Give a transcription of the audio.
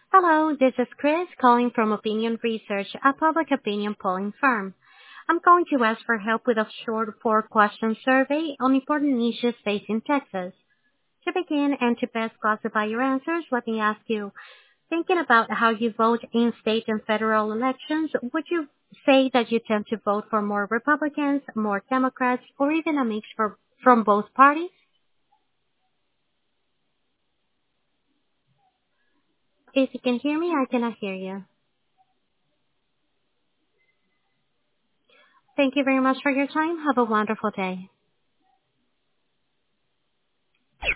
Hello, this is Chris calling from Opinion Research, a public opinion polling firm. I'm going to ask for help with a short four-question survey on important issues facing Texas. To begin and to best classify your answers, let me ask you, thinking about how you vote in state and federal elections, would you say that you tend to vote for more Republicans, more Democrats, or even a mix from both parties? If you can hear me, I cannot hear you. Thank you very much for your time. Have a wonderful day.